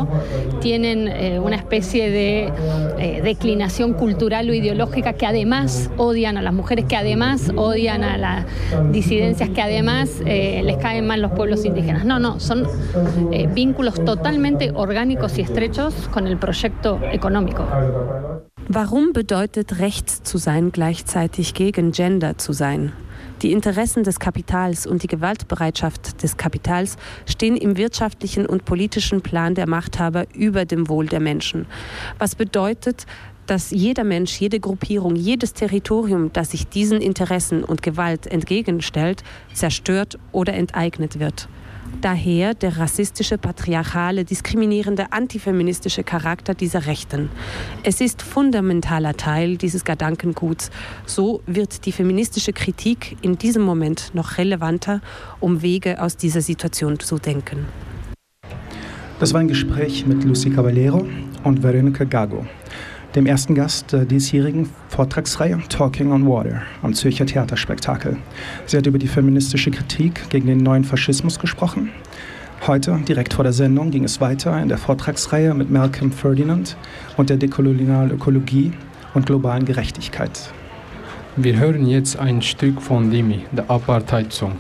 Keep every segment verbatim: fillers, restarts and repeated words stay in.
mundo tienen eh, una especie de eh, declinación cultural o ideológica que además odian a las mujeres, que además odian a las disidencias, que además eh, les caen mal los pueblos indígenas. No, no, son eh, vínculos totalmente orgánicos y estrechos con el proyecto económico. Warum bedeutet rechts zu sein gleichzeitig gegen Gender zu sein? Die Interessen des Kapitals und die Gewaltbereitschaft des Kapitals stehen im wirtschaftlichen und politischen Plan der Machthaber über dem Wohl der Menschen. Was bedeutet, dass jeder Mensch, jede Gruppierung, jedes Territorium, das sich diesen Interessen und Gewalt entgegenstellt, zerstört oder enteignet wird. Daher der rassistische, patriarchale, diskriminierende, antifeministische Charakter dieser Rechten. Es ist fundamentaler Teil dieses Gedankenguts. So wird die feministische Kritik in diesem Moment noch relevanter, um Wege aus dieser Situation zu denken. Das war ein Gespräch mit Lucy Caballero und Veronica Gago, dem ersten Gast der diesjährigen Vortragsreihe Talking on Water am Zürcher Theaterspektakel. Sie hat über die feministische Kritik gegen den neuen Faschismus gesprochen. Heute, direkt vor der Sendung, ging es weiter in der Vortragsreihe mit Malcolm Ferdinand und der dekolonialen Ökologie und globalen Gerechtigkeit. Wir hören jetzt ein Stück von Dimi, der Apartheid-Song.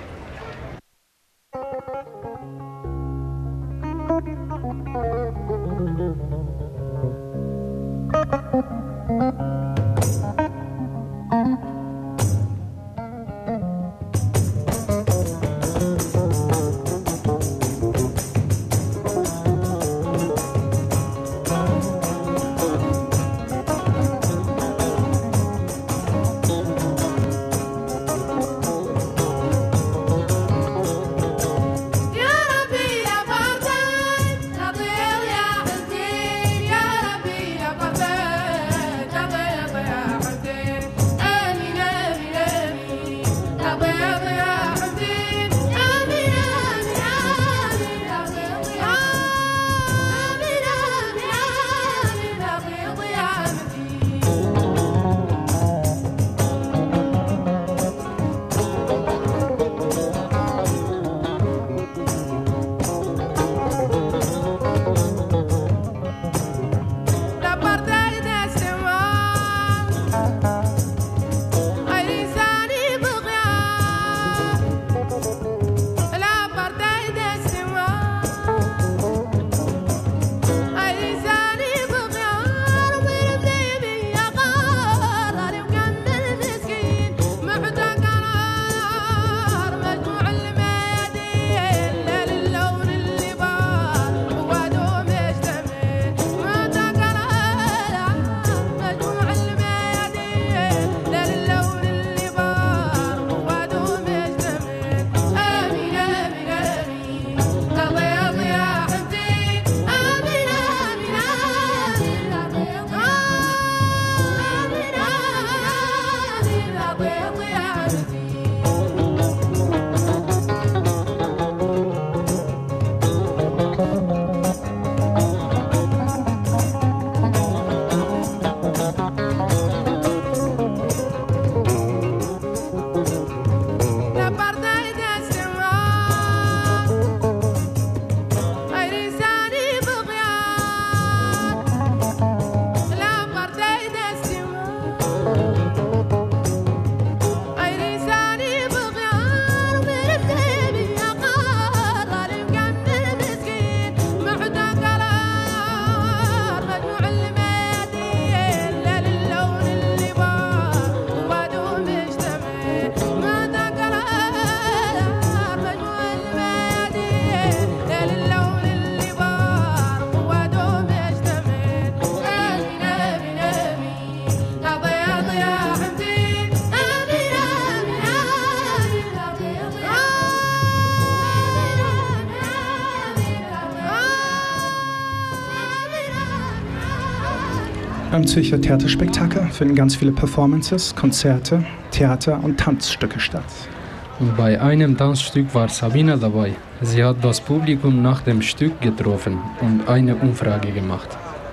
Beim Zürcher Theaterspektakel finden ganz viele Performances, Konzerte, Theater- und Tanzstücke statt. Und bei einem Tanzstück war Sabina dabei. Sie hat das Publikum nach dem Stück getroffen und eine Umfrage gemacht.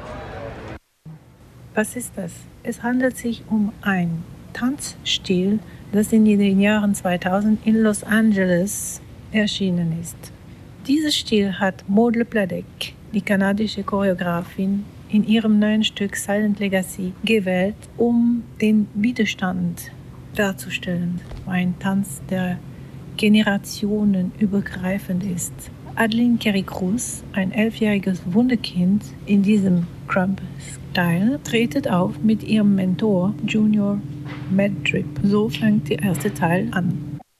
Was ist das? Es handelt sich um einen Tanzstil, das in den Jahren zweitausend in Los Angeles erschienen ist. Dieser Stil hat Maud Le Pladec die kanadische Choreografin, in ihrem neuen Stück Silent Legacy gewählt, um den Widerstand darzustellen. Ein Tanz, der generationenübergreifend ist. Adeline Carey-Cruz, ein elfjähriges Wunderkind in diesem Crump-Style, tretet auf mit ihrem Mentor Junior Madrip. So fängt der erste Teil an.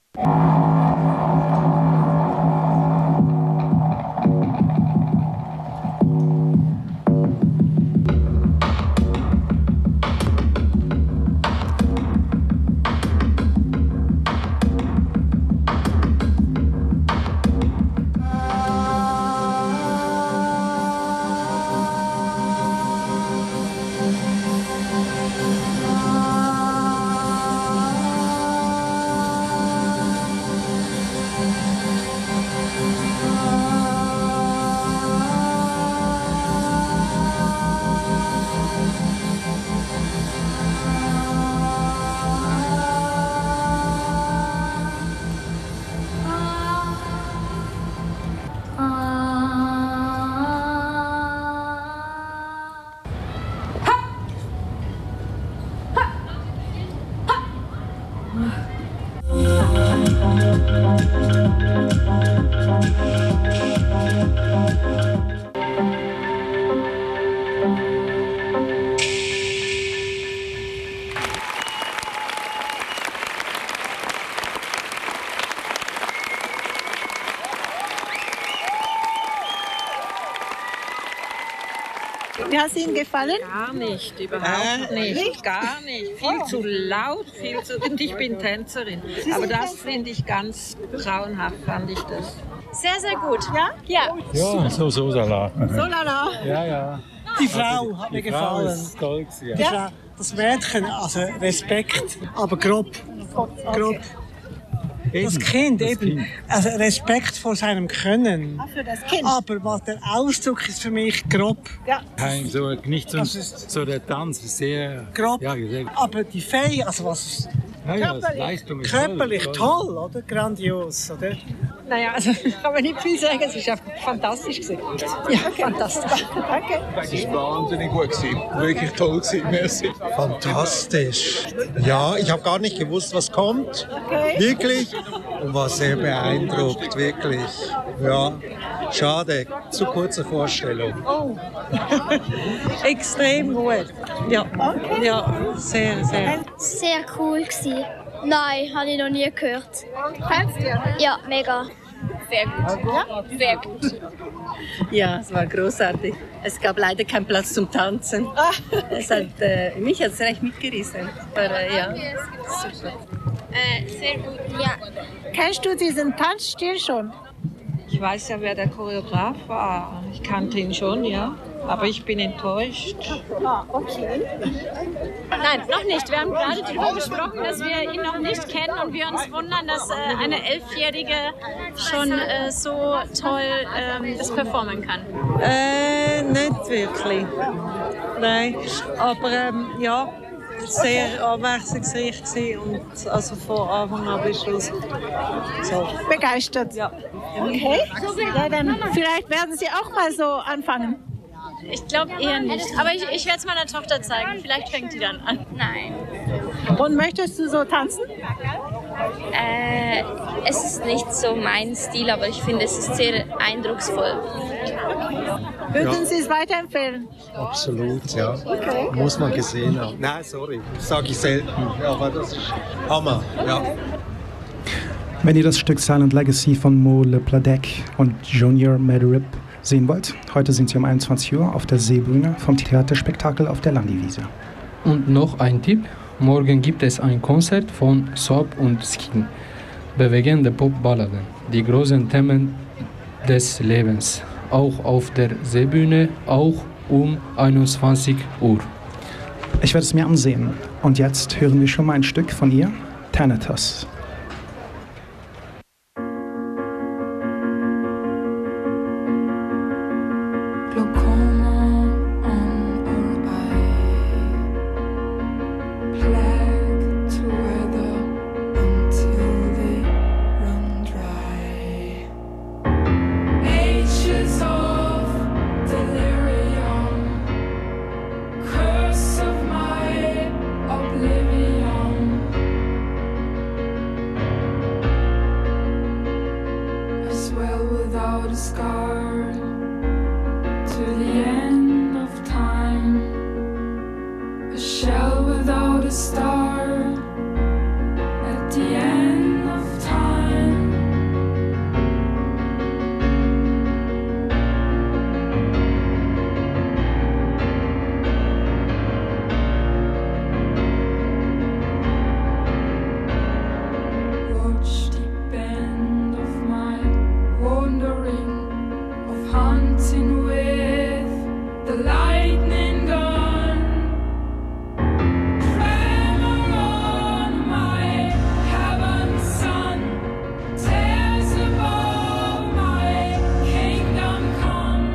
Wie hat es Ihnen gefallen? Gar nicht, überhaupt äh, nicht, nicht, gar nicht. Viel oh. zu laut, viel zu... Und ich bin Tänzerin. Aber das finde ich ganz grauenhaft, fand ich das. Sehr, sehr gut. Ja? Ja, ja so, so, lala. So, lala. Ja, ja. Die Frau also, hat mir gefallen. Das ist toll gewesen, ja. Die Frau, das Mädchen, also Respekt, aber grob. grob. Eben, das Kind, das eben. Kind. Also Respekt vor seinem Können. Ach, für das Kind. Aber was der Ausdruck ist für mich grob. Ja. Nein, so, nicht so, so der Tanz, sehr grob. Ja, sehr. Aber die Fee, also was ja, ja, Leistung ist körperlich toll, toll, toll, oder? Grandios, oder? Naja, also kann man nicht viel sagen, es ist einfach fantastisch gewesen. Ja, okay. Fantastisch. Danke. Es war wahnsinnig gut gewesen. Wirklich toll gewesen. Merci. Fantastisch. Ja, ich habe gar nicht gewusst, was kommt. Okay. Wirklich. Und war sehr beeindruckt, wirklich. Ja, schade. Zu kurze Vorstellung. Oh. Extrem gut. Ja. Okay. Ja, sehr, sehr. Sehr cool gewesen. Nein, habe ich noch nie gehört. Fandst du? Ja, mega. Sehr gut. Ja? Sehr gut. Ja, es war großartig. Es gab leider keinen Platz zum Tanzen. Es hat, äh, mich hat es recht mitgerissen. Aber äh, ja, super. Äh, sehr gut. Ja. Kennst du diesen Tanzstil schon? Ich weiß ja, wer der Choreograf war. Ich kannte ihn schon, ja. Aber ich bin enttäuscht. Ah, okay. Nein, noch nicht. Wir haben gerade darüber gesprochen, dass wir ihn noch nicht kennen und wir uns wundern, dass äh, eine Elfjährige schon äh, so toll ähm, das performen kann. Äh, nicht wirklich. Nein, aber ähm, ja, sehr abwechslungsreich gewesen und also von Anfang an bis Schluss. So. Begeistert? Ja. Okay. Ja, dann vielleicht werden Sie auch mal so anfangen. Ich glaube eher nicht. Aber ich, ich werde es meiner Tochter zeigen. Vielleicht fängt die dann an. Nein. Und möchtest du so tanzen? Äh, es ist nicht so mein Stil, aber ich finde, es ist sehr eindrucksvoll. Würden Ja. Sie es weiterempfehlen? Absolut, ja. Okay. Muss man gesehen haben. Nein, sorry, sage ich selten. Ja, aber das ist Hammer. Ja. Wenn ihr das Stück Silent Legacy von Mo Le Pladec und Junior Madrip sehen wollt, heute sind sie um einundzwanzig Uhr auf der Seebühne vom Theaterspektakel auf der Landiwiese. Und noch ein Tipp, morgen gibt es ein Konzert von Soap und Skin, bewegende Popballaden, die großen Themen des Lebens, auch auf der Seebühne, auch um einundzwanzig Uhr. Ich werde es mir ansehen. Und jetzt hören wir schon mal ein Stück von ihr, Thanatos. to the end of time, a shell without a star at the end of time. Watch the bend of my wandering, of hunting with the lightning gun. Tremor on my heaven's sun, tears above my kingdom come.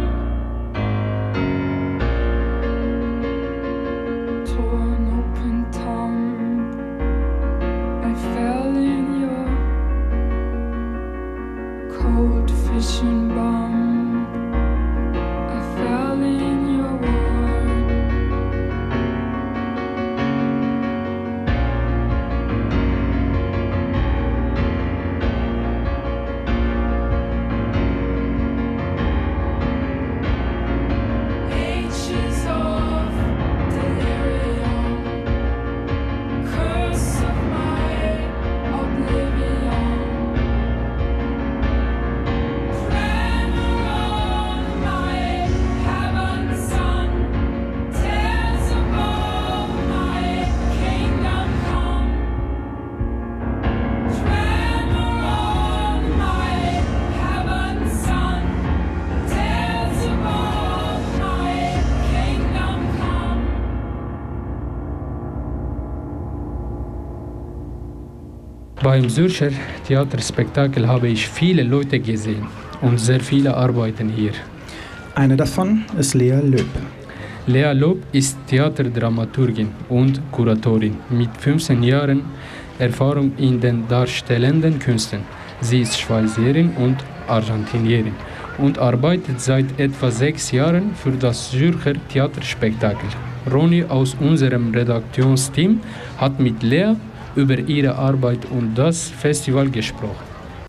Torn open tomb, I fell in your cold fishing bomb. I fell in your ward. Ages of delirium, curse of my oblivion. Tremor on my heaven's sun, tears above my kingdom come. Tremor on my heaven's sun, tears above my kingdom come. Beim Zürcher Theaterspektakel habe ich viele Leute gesehen und sehr viele arbeiten hier. Eine davon ist Lea Löb. Lea Lob ist Theaterdramaturgin und Kuratorin mit fünfzehn Jahren Erfahrung in den darstellenden Künsten. Sie ist Schweizerin und Argentinierin und arbeitet seit etwa sechs Jahren für das Zürcher Theaterspektakel. Roni aus unserem Redaktionsteam hat mit Lea über ihre Arbeit und das Festival gesprochen.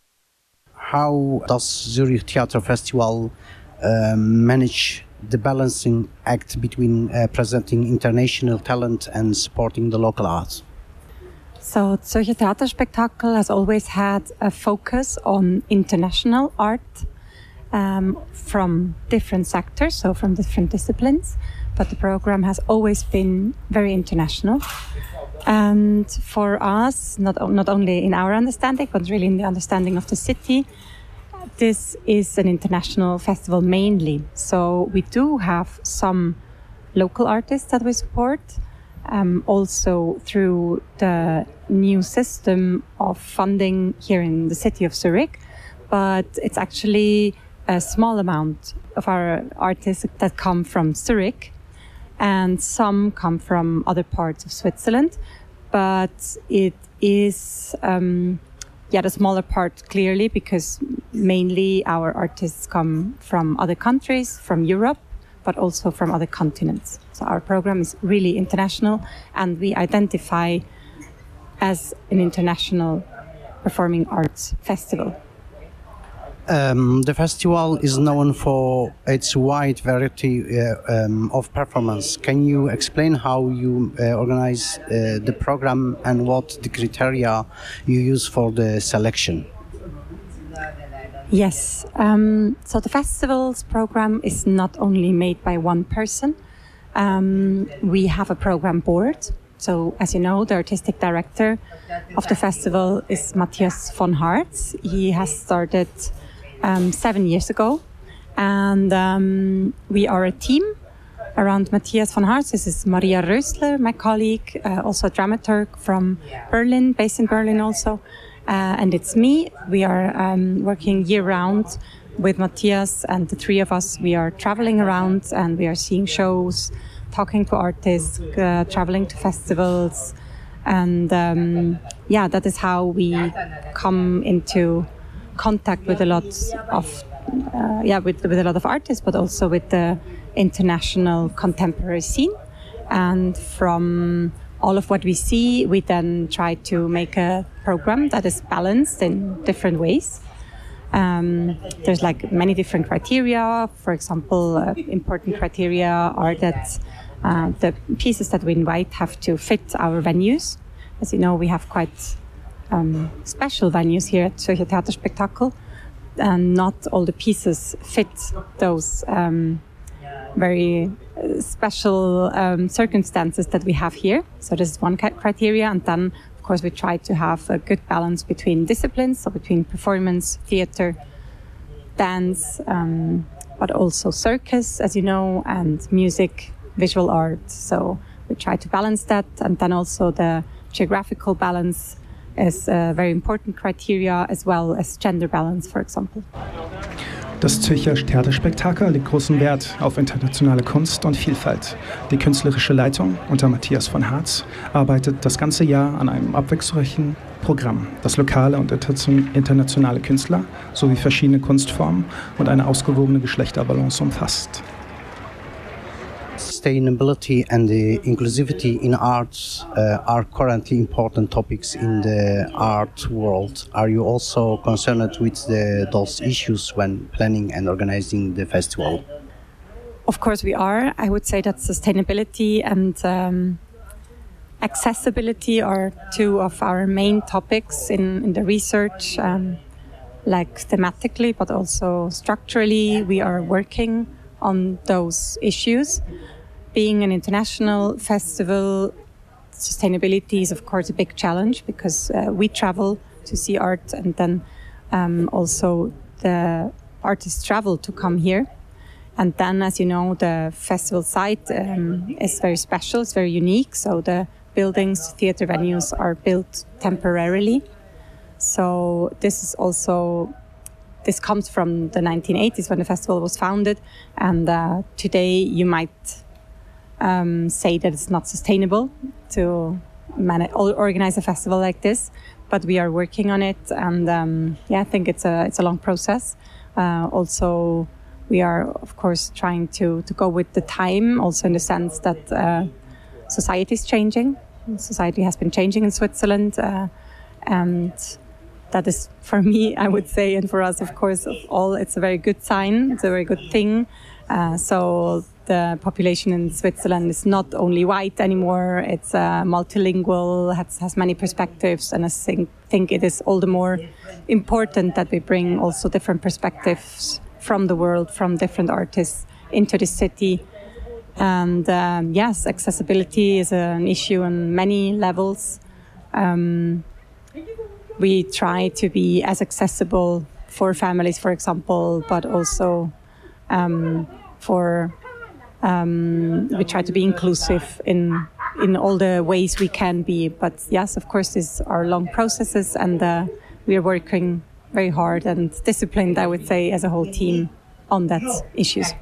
How does Zurich Theatre Festival uh, manage the balancing act between uh, presenting international talent and supporting the local arts? So Zürcher Theaterspektakel has always had a focus on international art um, from different sectors, so from different disciplines, but the program has always been very international. And for us, not, not only in our understanding, but really in the understanding of the city, this is an international festival mainly. So we do have some local artists that we support, um, also through the new system of funding here in the city of Zurich. But it's actually a small amount of our artists that come from Zurich, and some come from other parts of Switzerland. But it is, um, yeah, the smaller part clearly, because mainly our artists come from other countries, from Europe, but also from other continents. So our program is really international, and we identify as an international performing arts festival. Um, the festival is known for its wide variety uh, um, of performance. Can you explain how you uh, organize uh, the program and what the criteria you use for the selection? Yes, um, so the festival's program is not only made by one person. Um, we have a program board. So, as you know, the artistic director of the festival is Matthias von Hartz. He has started um, seven years ago, and um, we are a team around Matthias von Hartz. This is Maria Rösler, my colleague, uh, also a dramaturg from Berlin, based in Berlin also. Uh, and it's me. We are um, working year-round with Matthias, and the three of us, we are traveling around and we are seeing shows, talking to artists, uh, traveling to festivals. And um, yeah, that is how we come into contact with a lot of, uh, yeah, with, with a lot of artists, but also with the international contemporary scene. And from all of what we see, we then try to make a program that is balanced in different ways. Um, there's like many different criteria. For example, uh, important criteria are that uh, the pieces that we invite have to fit our venues. As you know, we have quite um, special venues here at Zürcher Theaterspektakel, and not all the pieces fit those um, very uh, special um, circumstances that we have here. So this is one criteria, and then of course we try to have a good balance between disciplines, so between performance, theater, dance, um, but also circus, as you know, and music, visual art. So we try to balance that, and then also the geographical balance is a very important criteria, as well as gender balance, for example. Das Zürcher Theaterspektakel legt großen Wert auf internationale Kunst und Vielfalt. Die künstlerische Leitung unter Matthias von Harz arbeitet das ganze Jahr an einem abwechslungsreichen Programm, das lokale und internationale Künstler sowie verschiedene Kunstformen und eine ausgewogene Geschlechterbalance umfasst. Sustainability and the inclusivity in arts uh, are currently important topics in the art world. Are you also concerned with the, those issues when planning and organizing the festival? Of course we are. I would say that sustainability and um, accessibility are two of our main topics in, in the research, um, like thematically, but also structurally. We are working on those issues. Being an international festival, sustainability is of course a big challenge, because uh, we travel to see art, and then um, also the artists travel to come here. And then, as you know, the festival site um, is very special, it's very unique. So the buildings, theater venues are built temporarily. So this is also This comes from the nineteen eighties when the festival was founded, and uh, today you might um, say that it's not sustainable to manage, organize a festival like this, but we are working on it, and um, yeah, I think it's a it's a long process. Uh, also, we are of course trying to to go with the time, also in the sense that uh, society is changing. Society has been changing in Switzerland, uh, and that is, for me, I would say, and for us, of course, of all, it's a very good sign. It's a very good thing. Uh, so the population in Switzerland is not only white anymore. It's uh, multilingual, has, has many perspectives, and I think, think it is all the more important that we bring also different perspectives from the world, from different artists into the city. And um, yes, accessibility is an issue on many levels. Um, We try to be as accessible for families, for example, but also um, for um, we try to be inclusive in in all the ways we can be. But yes, of course, these are long processes, and uh, we are working very hard and disciplined, I would say, as a whole team on that issues.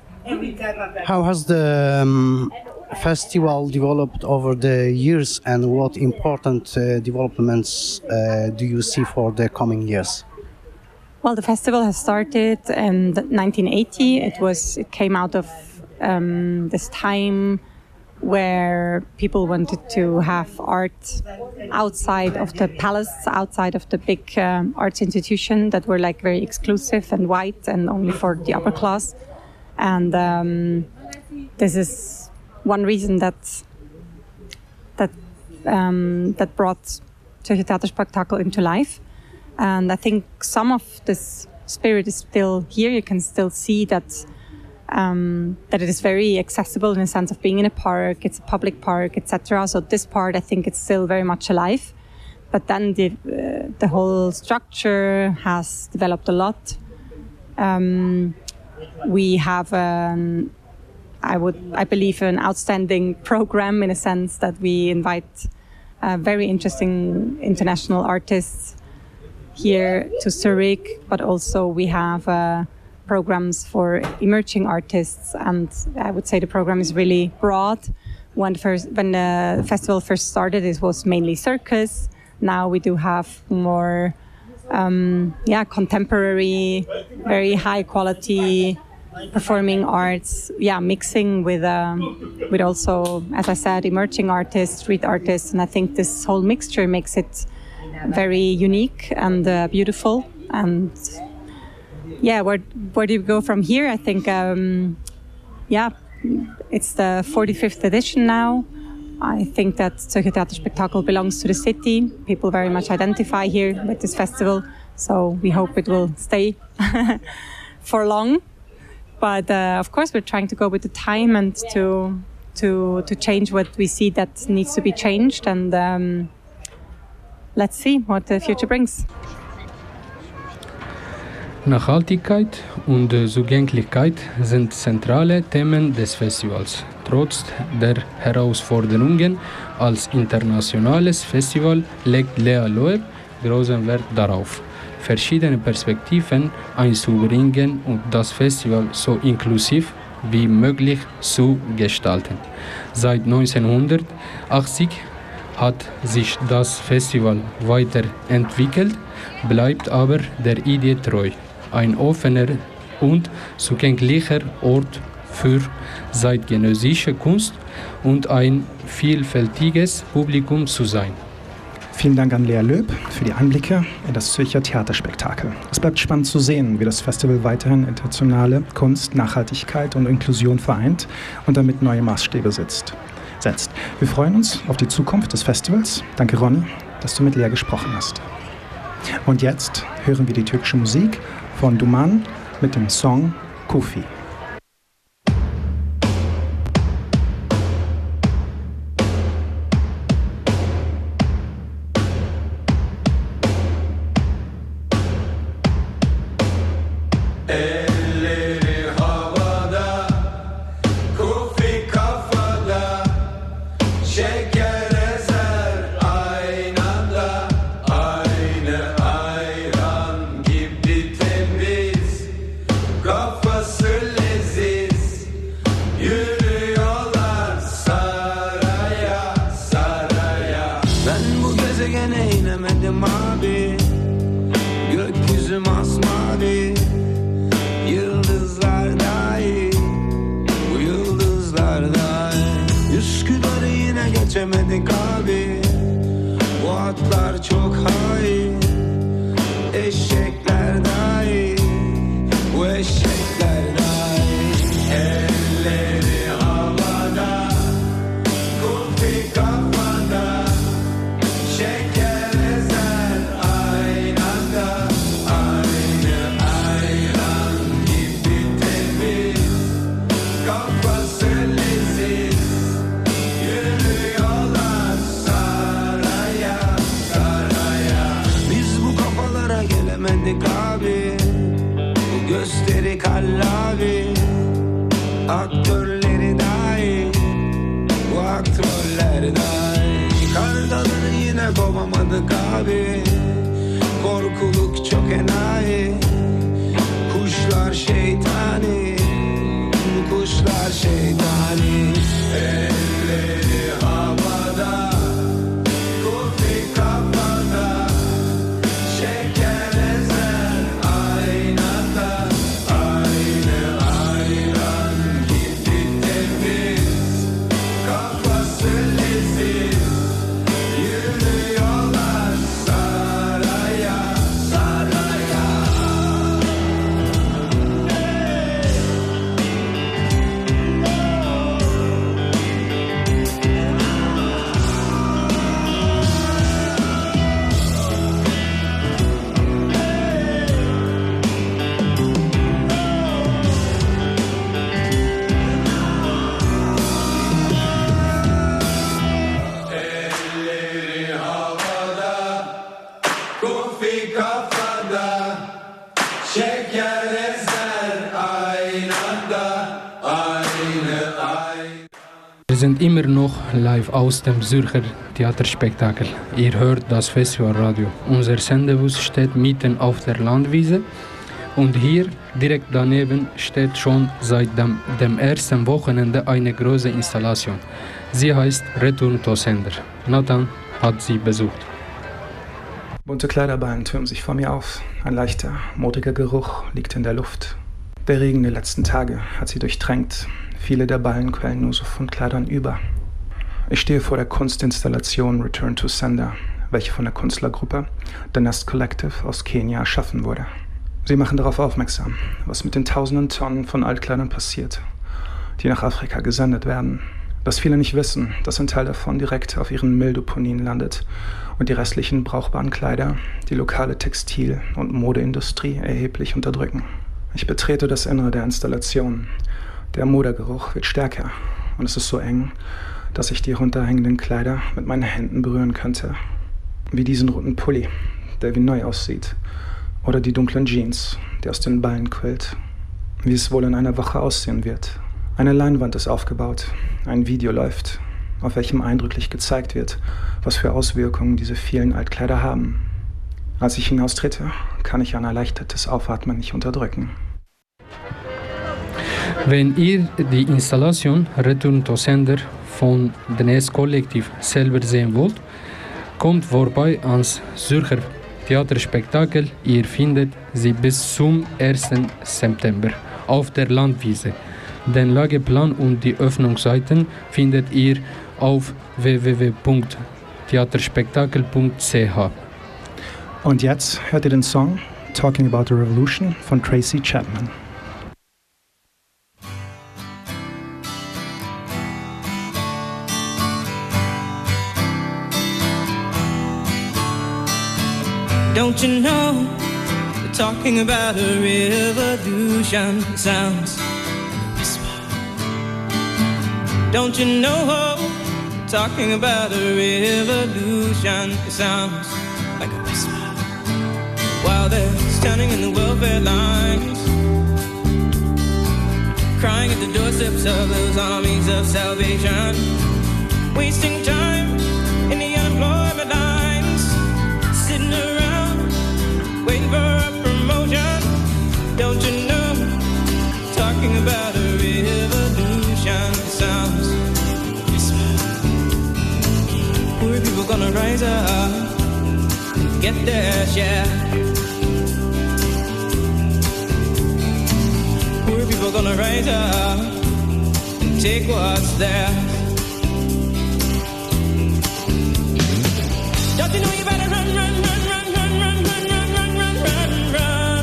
How has the um, festival developed over the years, and what important uh, developments uh, do you see for the coming years? Well, the festival has started in nineteen eighty. It was it came out of um, this time where people wanted to have art outside of the palace, outside of the big um, arts institution that were like very exclusive and white and only for the upper class. And um, this is one reason that that um, that brought Zürcher Theaterspektakel into life. And I think some of this spirit is still here. You can still see that um, that it is very accessible in the sense of being in a park. It's a public park, et cetera. So this part, I think, it's still very much alive. But then the uh, the whole structure has developed a lot. Um, We have, um, I would, I believe, an outstanding program in a sense that we invite uh, very interesting international artists here to Zurich, but also we have uh, programs for emerging artists, and I would say the program is really broad. When the, first, when the festival first started, it was mainly circus. Now we do have more Um, yeah, contemporary, very high quality performing arts. Yeah, mixing with um, with also, as I said, emerging artists, street artists, and I think this whole mixture makes it very unique and uh, beautiful. And yeah, where where do we go from here? I think, um, yeah, it's the forty-fifth edition now. I think that Zürcher Theaterspektakel belongs to the city. People very much identify here with this festival, so we hope it will stay for long. But uh, of course, we're trying to go with the time and to to to change what we see that needs to be changed. And um, let's see what the future brings. Nachhaltigkeit und Zugänglichkeit sind zentrale Themen des Festivals. Trotz der Herausforderungen als internationales Festival legt Lea Loeb großen Wert darauf, verschiedene Perspektiven einzubringen und das Festival so inklusiv wie möglich zu gestalten. Seit neunzehnhundertachtzig hat sich das Festival weiterentwickelt, bleibt aber der Idee treu. Ein offener und zugänglicher Ort für zeitgenössische Kunst und ein vielfältiges Publikum zu sein. Vielen Dank an Lea Loeb für die Einblicke in das Zürcher Theaterspektakel. Es bleibt spannend zu sehen, wie das Festival weiterhin internationale Kunst, Nachhaltigkeit und Inklusion vereint und damit neue Maßstäbe setzt. setzt. Wir freuen uns auf die Zukunft des Festivals. Danke, Ronny, dass du mit Lea gesprochen hast. Und jetzt hören wir die türkische Musik von Duman mit dem Song Kufi. Geçemedik abi, bu atlar çok hain. Eşekler dahi, bu eşekler dahi. Elleri havada, kufi kafada, şeker ezer aynada. Aynı ayran gibi temiz, kafası leziz. Yürüyorlar saraya, saraya. Biz bu kafalara gelemedik abi, bu gösteri kallavi. Aktörleri dahi, bu aktörler dahi. Kartalını yine kovamadık abi, korkuluk çok enayi. Kuşlar şeytani, bu kuşlar şeytani. Elleri havada, kufi kafada, şeker ezer aynada. Aynı ayran gibi temiz, kafası leziz. Yürüyorlar saraya, saraya. Elleri havada, kufi kafada, şeker ezer aynada, aynı ay. Wir sind immer noch live aus dem Zürcher Theaterspektakel. Ihr hört das Festivalradio. Unser Sendebus steht mitten auf der Landwiese und hier direkt daneben steht schon seit dem, dem ersten Wochenende eine große Installation. Sie heißt Return to Sender. Nathan hat sie besucht. Bunte Kleiderballen türmen sich vor mir auf. Ein leichter, modriger Geruch liegt in der Luft. Der Regen der letzten Tage hat sie durchtränkt. Viele der Ballen quellen nur so von Kleidern über. Ich stehe vor der Kunstinstallation Return to Sender, welche von der Künstlergruppe The Nest Collective aus Kenia erschaffen wurde. Sie machen darauf aufmerksam, was mit den tausenden Tonnen von Altkleidern passiert, die nach Afrika gesendet werden. Dass viele nicht wissen, dass ein Teil davon direkt auf ihren Mülldeponien landet und die restlichen brauchbaren Kleider die lokale Textil- und Modeindustrie erheblich unterdrücken. Ich betrete das Innere der Installation. Der Modergeruch wird stärker und es ist so eng, dass ich die runterhängenden Kleider mit meinen Händen berühren könnte. Wie diesen roten Pulli, der wie neu aussieht. Oder die dunklen Jeans, die aus den Ballen quillt. Wie es wohl in einer Woche aussehen wird. Eine Leinwand ist aufgebaut, ein Video läuft, auf welchem eindrücklich gezeigt wird, was für Auswirkungen diese vielen Altkleider haben. Als ich hinaustrete, kann ich ein erleichtertes Aufatmen nicht unterdrücken. Wenn ihr die Installation Return to Sender von Dnes Kollektiv selber sehen wollt, kommt vorbei ans Zürcher Theaterspektakel. Ihr findet sie bis zum ersten September auf der Landwiese. Den Lageplan und die Öffnungszeiten findet ihr auf w w w punkt theaterspektakel punkt c h. Und jetzt hört ihr den Song Talking About the Revolution von Tracy Chapman. Don't you know, we're talking about a revolution sounds like a whisper. Don't you know, we're talking about a revolution it sounds like a whisper. While they're standing in the welfare lines, crying at the doorsteps of those armies of salvation, wasting time in the unemployment lines, sitting around waiting for a promotion. Don't you know, talking about a revolution sounds like a whisper. Poor people gonna rise up and get their share. Poor people gonna rise up and take what's theirs. Don't you know you better run, run, run, run, run, run, run, run, run, run, run, run.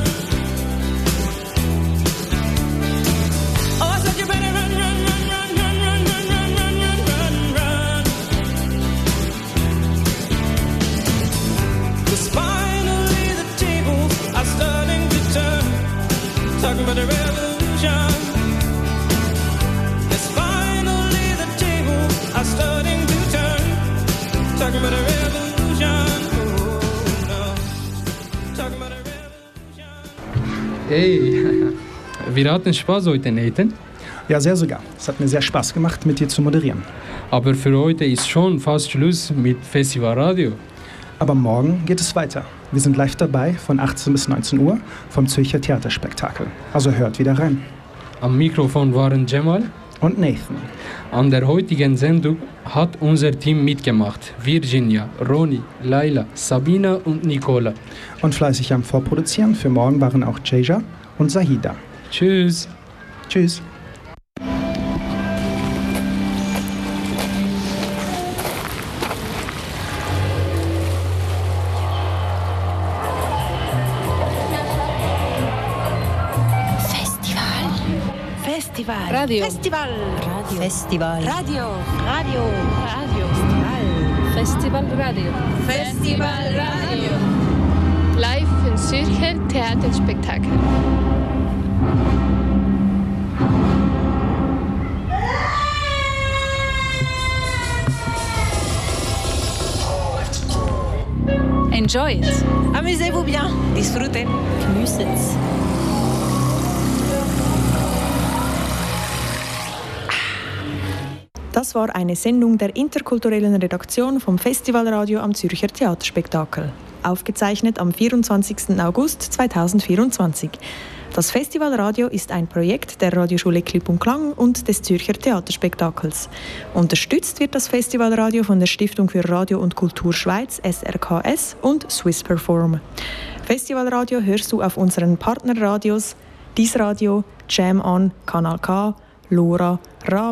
Oh, I said you better run, run, run, run, run, run, run, run, run, run, run, run. 'Cause finally the tables are starting to turn, talking about the revolution. 'Cause finally the tables are starting to turn, talking about the revolution. Hey, wir hatten Spaß heute, Nathan. Ja, sehr sogar. Es hat mir sehr Spaß gemacht, mit dir zu moderieren. Aber für heute ist schon fast Schluss mit Festival Radio. Aber morgen geht es weiter. Wir sind live dabei von achtzehn bis neunzehn Uhr vom Zürcher Theaterspektakel. Also hört wieder rein. Am Mikrofon waren Jamal und Nathan. An der heutigen Sendung hat unser Team mitgemacht. Virginia, Roni, Laila, Sabina und Nicola. Und fleißig am Vorproduzieren für morgen waren auch Ceja und Zahida. Tschüss. Tschüss. Festival. Radio. Festival. Radio. Festival. Radio. Radio. Radio. Festival. Festival Radio. Festival Radio. Live im Zürcher Theaterspektakel. Enjoy it. Amusez-vous bien. Disfruten. Genießen's. Das war eine Sendung der interkulturellen Redaktion vom Festivalradio am Zürcher Theaterspektakel. Aufgezeichnet am vierundzwanzigsten August zweitausendvierundzwanzig. Das Festivalradio ist ein Projekt der Radioschule Klipp und Klang und des Zürcher Theaterspektakels. Unterstützt wird das Festivalradio von der Stiftung für Radio und Kultur Schweiz S R K S und Swiss Perform. Festivalradio hörst du auf unseren Partnerradios Dies Radio, Jam On, Kanal K, Lora, Ra